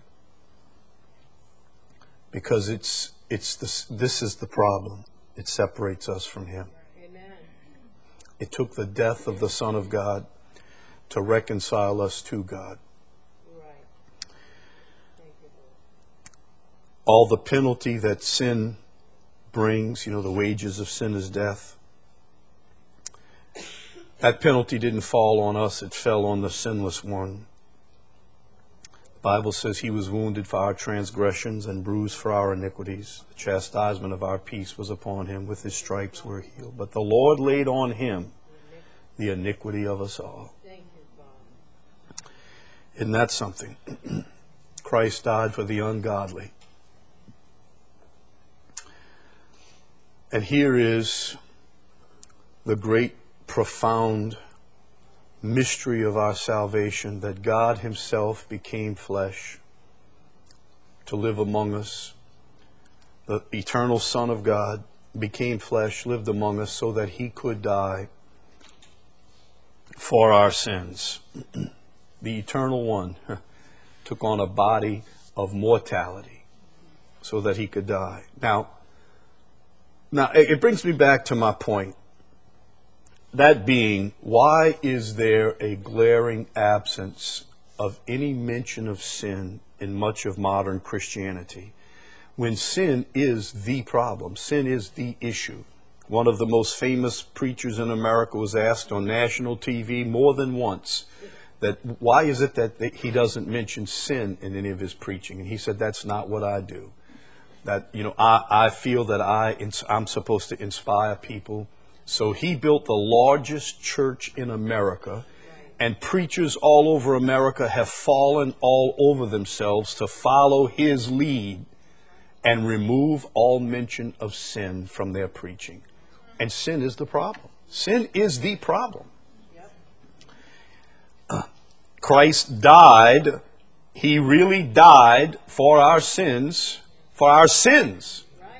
A: because it's it's this this is the problem. It separates us from Him.
B: Amen.
A: It took the death of the Son of God to reconcile us to God.
B: Right. Thank you, Lord.
A: All the penalty that sin brings, you know, the wages of sin is death. That penalty didn't fall on us, it fell on the sinless one. The Bible says He was wounded for our transgressions and bruised for our iniquities. The chastisement of our peace was upon Him. With His stripes we're healed. But the Lord laid on Him the iniquity of us all.
B: Thank you, Father.
A: Isn't that something? Christ died for the ungodly. And here is the great, profound mystery of our salvation, that God himself became flesh to live among us. The eternal Son of God became flesh, lived among us so that he could die for our sins. The Eternal One took on a body of mortality so that he could die. Now, now it brings me back to my point. That being, why is there a glaring absence of any mention of sin in much of modern Christianity, when sin is the problem, sin is the issue? One of the most famous preachers in America was asked on national T V more than once that why is it that he doesn't mention sin in any of his preaching? And he said, that's not what I do. That, you know, I, I feel that I, I'm supposed to inspire people. So he built the largest church in America, and preachers all over America have fallen all over themselves to follow his lead and remove all mention of sin from their preaching. And sin is the problem. Sin is the problem. Uh, Christ died. He really died for our sins, for our sins.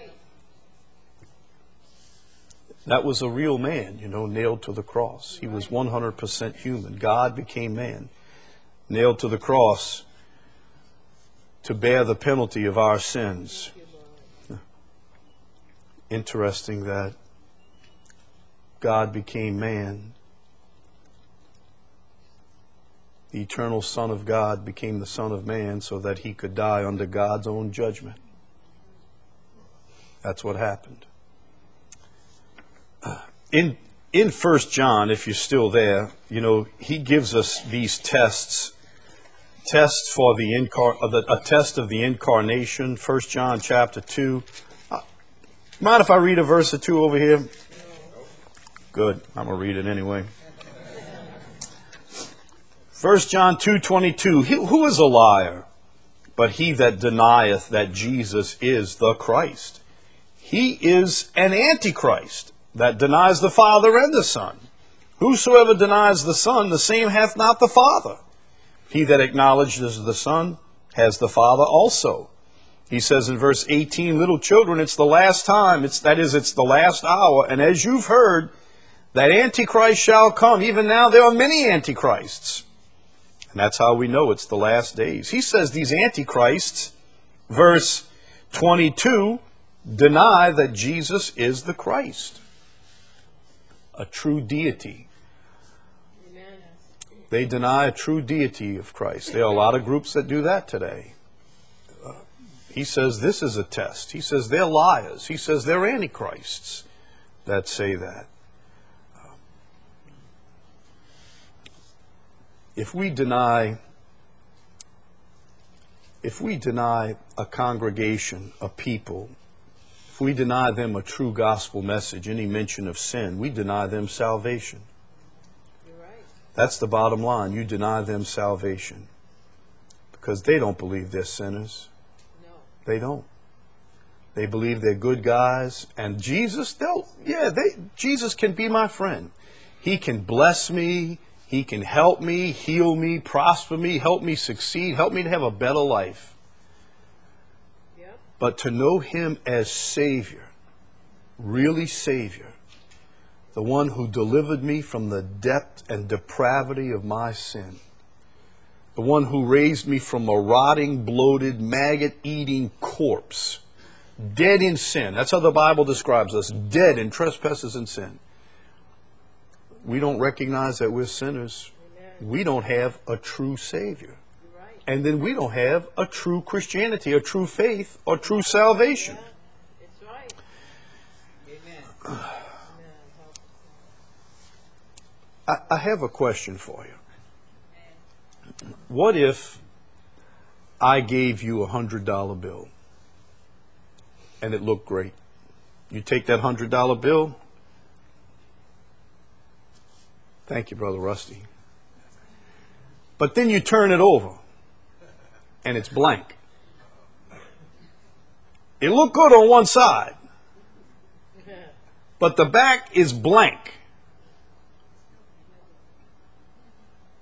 A: That was a real man, you know, nailed to the cross. He was one hundred percent human. God became man, nailed to the cross to bear the penalty of our sins. Interesting that God became man. The eternal Son of God became the Son of Man so that he could die under God's own judgment. That's what happened. In in First John, if you're still there, you know, he gives us these tests, tests for the incar, uh, the, a test of the incarnation. First John chapter two. Uh, mind if I read a verse or two over here? Good, I'm gonna read it anyway. First John two twenty-two. Who is a liar, but he that denieth that Jesus is the Christ? He is an antichrist, that denies the Father and the Son. Whosoever denies the Son, the same hath not the Father. He that acknowledges the Son has the Father also. He says in verse eighteen, little children, it's the last time, it's, that is, it's the last hour, and as you've heard, that Antichrist shall come. Even now there are many Antichrists. And that's how we know it's the last days. He says these Antichrists, verse twenty-two, deny that Jesus is the Christ, a true deity.
B: Amen.
A: They deny a true deity of Christ. There are a lot of groups that do that today. Uh, he says this is a test. He says they're liars. He says they're antichrists that say that. Uh, if we deny, if we deny a congregation, a people, if we deny them a true gospel message, any mention of sin, we deny them salvation.
B: You're right.
A: That's the bottom line. You deny them salvation. Because they don't believe they're sinners.
B: No.
A: They don't. They believe they're good guys. And Jesus, they'll, yeah, they, Jesus can be my friend. He can bless me. He can help me, heal me, prosper me, help me succeed, help me to have a better life. But to know him as Savior, really Savior, the one who delivered me from the depth and depravity of my sin, the one who raised me from a rotting, bloated, maggot-eating corpse, dead in sin. That's how the Bible describes us, dead in trespasses and sin. We don't recognize that we're sinners.
B: Amen.
A: We don't have a true Savior.
B: Right.
A: And then we don't have a true Christianity, a true faith, or true salvation.
B: Yeah, it's right.
C: Amen.
A: I, I have a question for you. What if I gave you a hundred dollar bill and it looked great? You take that hundred dollar bill. Thank you, Brother Rusty. But then you turn it over and it's blank. It looked good on one side, but the back is blank.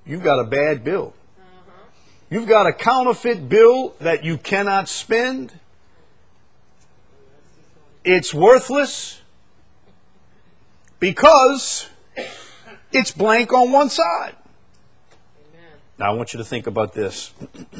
A: you've got a bad bill. You've got a counterfeit bill that you cannot spend. It's worthless because it's blank on one side.
B: Amen.
A: Now, I want you to think about this.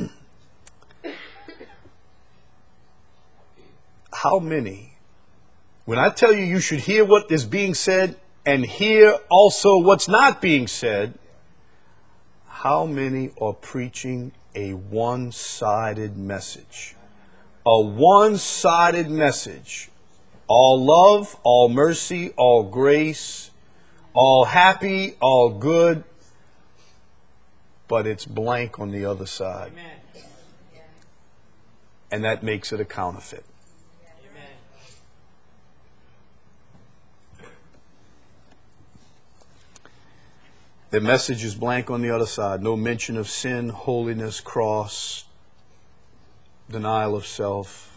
A: How many, when I tell you you should hear what is being said and hear also what's not being said, how many are preaching a one-sided message? A one-sided message. All love, all mercy, all grace, all happy, all good, but it's blank on the other side.
C: Amen.
A: And that makes it a counterfeit.
C: Amen.
A: The message is blank on the other side. No mention of sin, holiness, cross, denial of self,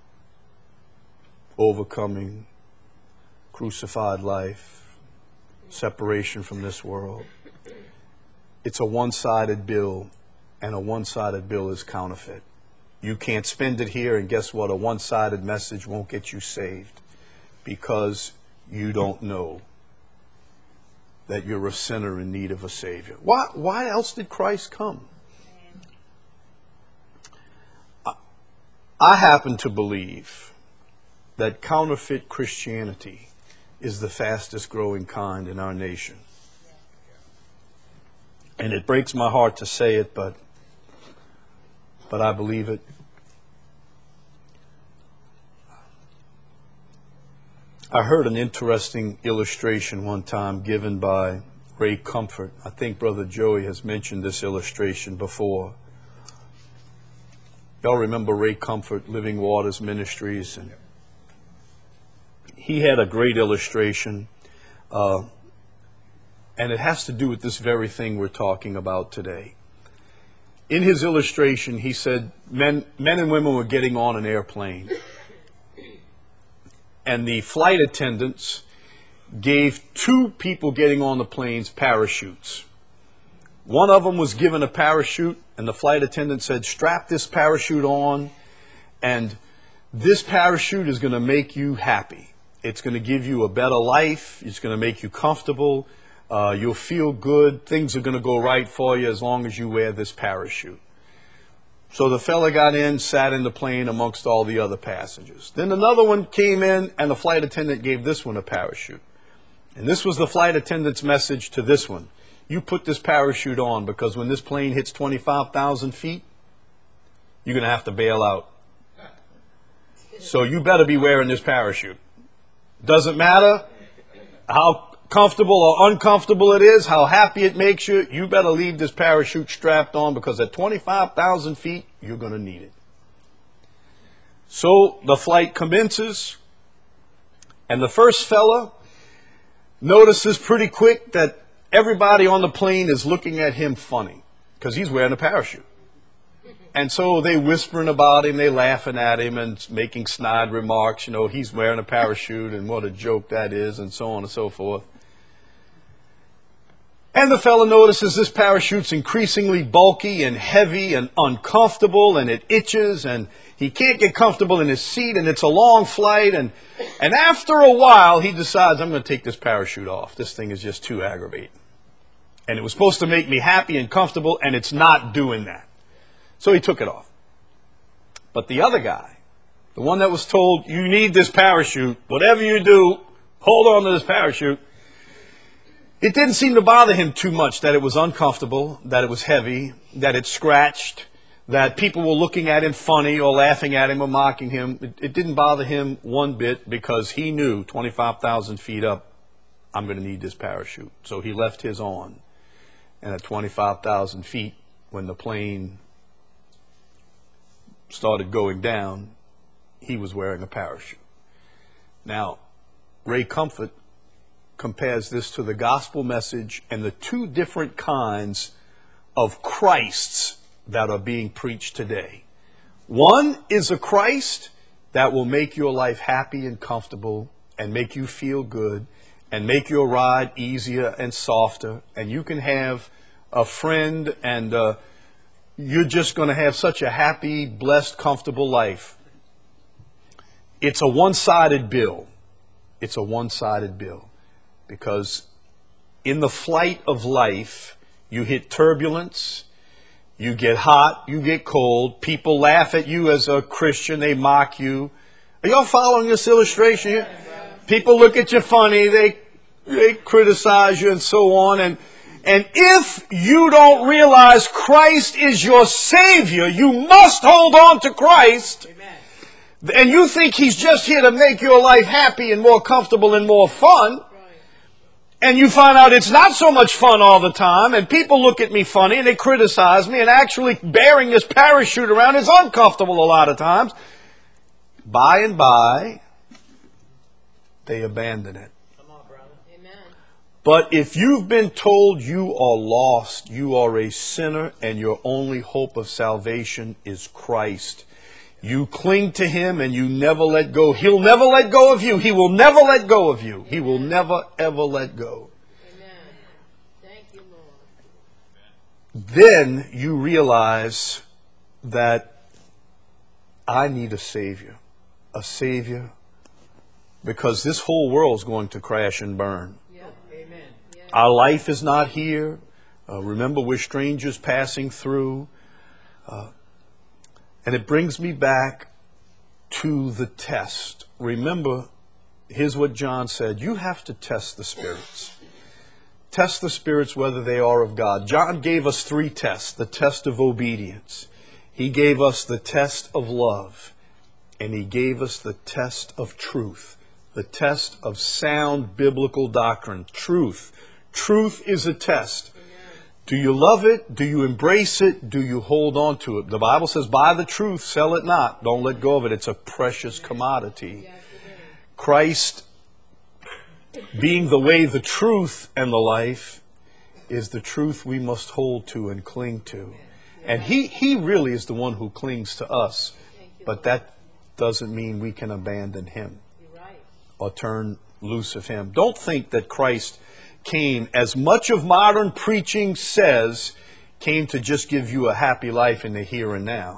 A: overcoming, crucified life, separation from this world. It's a one-sided bill, and a one-sided bill is counterfeit. You can't spend it here, and guess what? A one-sided message won't get you saved because you don't know that you're a sinner in need of a Savior. Why, why else did Christ come? I, I happen to believe that counterfeit Christianity is the fastest growing kind in our nation. And it breaks my heart to say it, but, but I believe it. I heard an interesting illustration one time given by Ray Comfort. I think Brother Joey has mentioned this illustration before. Y'all remember Ray Comfort, Living Waters Ministries, and he had a great illustration, uh, and it has to do with this very thing we're talking about today. In his illustration, he said men, men and women were getting on an airplane, and the flight attendants gave two people getting on the planes parachutes. One of them was given a parachute, and the flight attendant said, strap this parachute on, and this parachute is going to make you happy. It's going to give you a better life. It's going to make you comfortable. Uh, you'll feel good. Things are going to go right for you as long as you wear this parachute. So the fella got in, sat in the plane amongst all the other passengers. Then another one came in, and the flight attendant gave this one a parachute. And this was the flight attendant's message to this one. You put this parachute on, because when this plane hits twenty-five thousand feet, you're going to have to bail out. So you better be wearing this parachute. Doesn't matter how comfortable or uncomfortable it is, how happy it makes you, you better leave this parachute strapped on, because at twenty-five thousand feet, you're going to need it. So the flight commences, and the first fella notices pretty quick that everybody on the plane is looking at him funny, because he's wearing a parachute. And so they whispering about him, they laughing at him and making snide remarks, you know, he's wearing a parachute and what a joke that is, and so on and so forth. And the fellow notices this parachute's increasingly bulky and heavy and uncomfortable, and it itches, and he can't get comfortable in his seat, and it's a long flight, and, and after a while he decides, I'm going to take this parachute off. This thing is just too aggravating. And it was supposed to make me happy and comfortable, and it's not doing that. So he took it off. But the other guy, the one that was told, you need this parachute, whatever you do, hold on to this parachute, it didn't seem to bother him too much that it was uncomfortable, that it was heavy, that it scratched, that people were looking at him funny or laughing at him or mocking him. It, it didn't bother him one bit, because he knew twenty-five thousand feet up, I'm going to need this parachute. So he left his on. And at twenty-five thousand feet, when the plane started going down, he was wearing a parachute. Now, Ray Comfort compares this to the gospel message and the two different kinds of Christs that are being preached today. One is a Christ that will make your life happy and comfortable and make you feel good and make your ride easier and softer, and you can have a friend, and uh, you're just going to have such a happy, blessed, comfortable life. It's a one-sided bill. It's a one-sided bill. Because in the flight of life, you hit turbulence, you get hot, you get cold, people laugh at you as a Christian, they mock you. Are y'all following this illustration here? People look at you funny, they they criticize you and so on. And, and if you don't realize Christ is your Savior, you must hold on to Christ. Amen. And you think He's just here to make your life happy and more comfortable and more fun. And you find out it's not so much fun all the time, and people look at me funny and they criticize me, and actually bearing this parachute around is uncomfortable a lot of times. By and by, they abandon it.
C: Come on, brother.
B: Amen.
A: But if you've been told you are lost, you are a sinner, and your only hope of salvation is Christ, you cling to Him and you never let go. He'll never let go of you. He will never let go of you. He will never, ever let go.
B: Amen. Thank you, Lord.
A: Then you realize that I need a Savior. A Savior. Because this whole world is going to crash and burn.
B: Yep.
C: Amen.
B: Yeah.
A: Our life is not here. Uh, remember, we're strangers passing through. Uh, And it brings me back to the test. Remember, here's what John said. You have to test the spirits. Test the spirits whether they are of God. John gave us three tests. The test of obedience. He gave us the test of love. And He gave us the test of truth. The test of sound biblical doctrine. Truth. Truth is a test. Do you love it? Do you embrace it? Do you hold on to it? The Bible says, buy the truth, sell it not. Don't let go of it. It's a precious commodity. Christ, being the way, the truth, and the life, is the truth we must hold to and cling to. And He, he really is the one who clings to us. But that doesn't mean we can abandon Him or turn loose of Him. Don't think that Christ came, as much of modern preaching says, came to just give you a happy life in the here and now.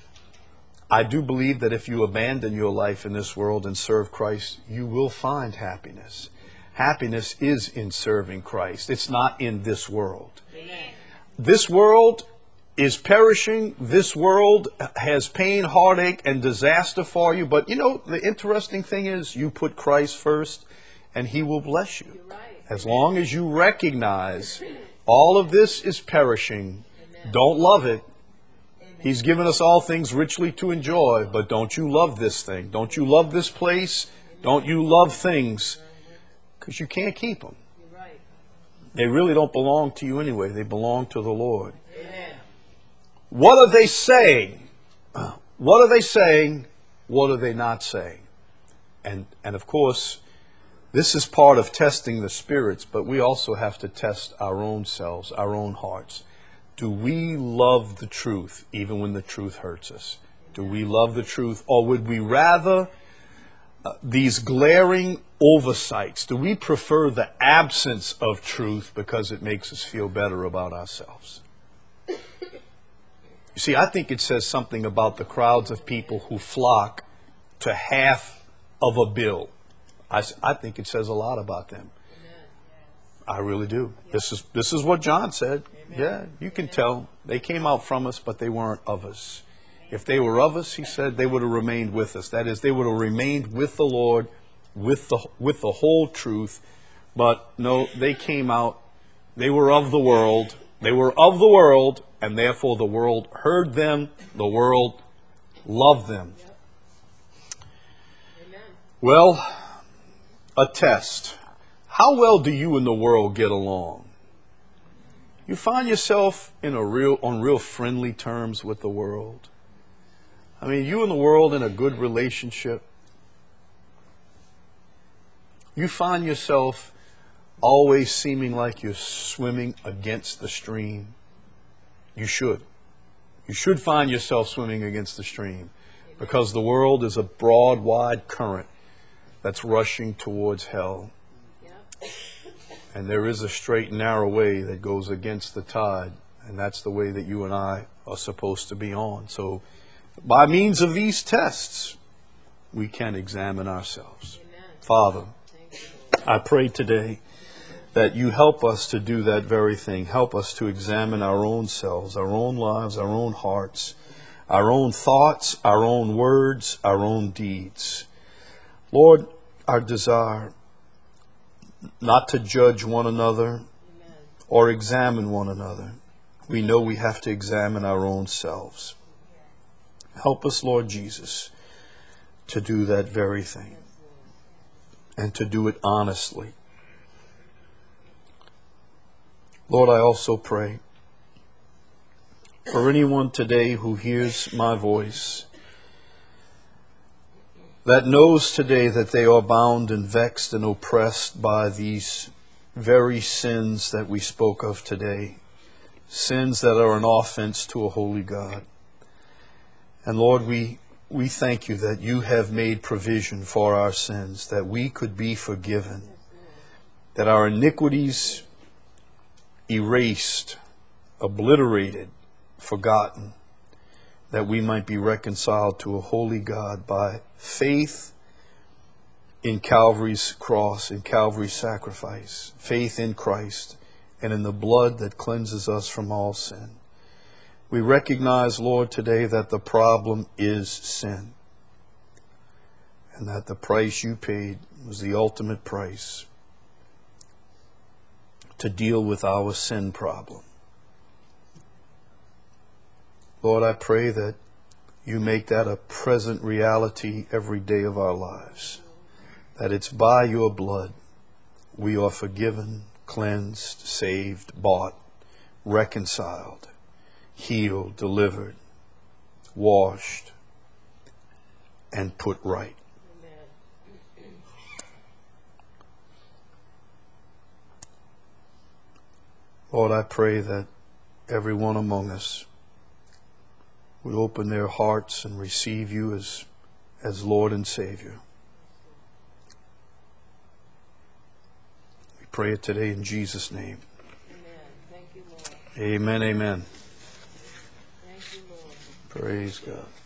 A: I do believe that if you abandon your life in this world and serve Christ, you will find happiness. Happiness is in serving Christ. It's not in this world.
B: Amen.
A: This world is perishing. This world has pain, heartache, and disaster for you. But you know, the interesting thing is you put Christ first and He will bless you.
B: You're right.
A: As long as you recognize all of this is perishing, don't love it. He's given us all things richly to enjoy, but don't you love this thing. Don't you love this place. Don't you love things, because you can't keep them.
B: You're right.
A: They really don't belong to you anyway. They belong to the Lord.
B: Amen.
A: What are they saying? What are they saying? What are they not saying? And, and of course, this is part of testing the spirits, but we also have to test our own selves, our own hearts. Do we love the truth even when the truth hurts us? Do we love the truth, or would we rather uh, these glaring oversights? Do we prefer the absence of truth because it makes us feel better about ourselves? You see, I think it says something about the crowds of people who flock to half of a bill. I, I think it says a lot about them. I really do. This is this is what John said. Yeah, you can tell. They came out from us, but they weren't of us. If they were of us, he said, they would have remained with us. That is, they would have remained with the Lord, with the with the whole truth. But no, they came out. They were of the world. They were of the world, and therefore the world heard them. The world loved them. Well, a test. How well do you and the world get along? You find yourself in a real, on real friendly terms with the world? I mean, you and the world in a good relationship? You find yourself always seeming like you're swimming against the stream? You should. You should find yourself swimming against the stream, because the world is a broad, wide current that's rushing towards hell.
B: Yep.
A: And there is a straight and narrow way that goes against the tide, and that's the way that you and I are supposed to be on. So by means of these tests, we can examine ourselves.
B: Amen.
A: Father,
B: Thank you, Lord.
A: I pray today that you help us to do that very thing. Help us to examine our own selves, our own lives, our own hearts, our own thoughts, our own words, our own deeds. Lord, our desire not to judge one another
B: Amen.
A: or examine one another. We know we have to examine our own selves. Help us, Lord Jesus, to do that very thing and to do it honestly. Lord, I also pray for anyone today who hears my voice, that knows today that they are bound and vexed and oppressed by these very sins that we spoke of today, sins that are an offense to a holy God. And Lord, we, we thank you that you have made provision for our sins, that we could be forgiven, that our iniquities erased, obliterated, forgotten, that we might be reconciled to a holy God by faith in Calvary's cross, in Calvary's sacrifice, faith in Christ, and in the blood that cleanses us from all sin. We recognize, Lord, today that the problem is sin, and that the price you paid was the ultimate price to deal with our sin problem. Lord, I pray that you make that a present reality every day of our lives, that it's by your blood we are forgiven, cleansed, saved, bought, reconciled, healed, delivered, washed, and put right.
B: Amen.
A: Lord, I pray that everyone among us would open their hearts and receive you as, as Lord and Savior. We pray it today in Jesus' name.
B: Amen. Thank you, Lord.
A: Amen, amen.
B: Thank you, Lord.
A: Praise God.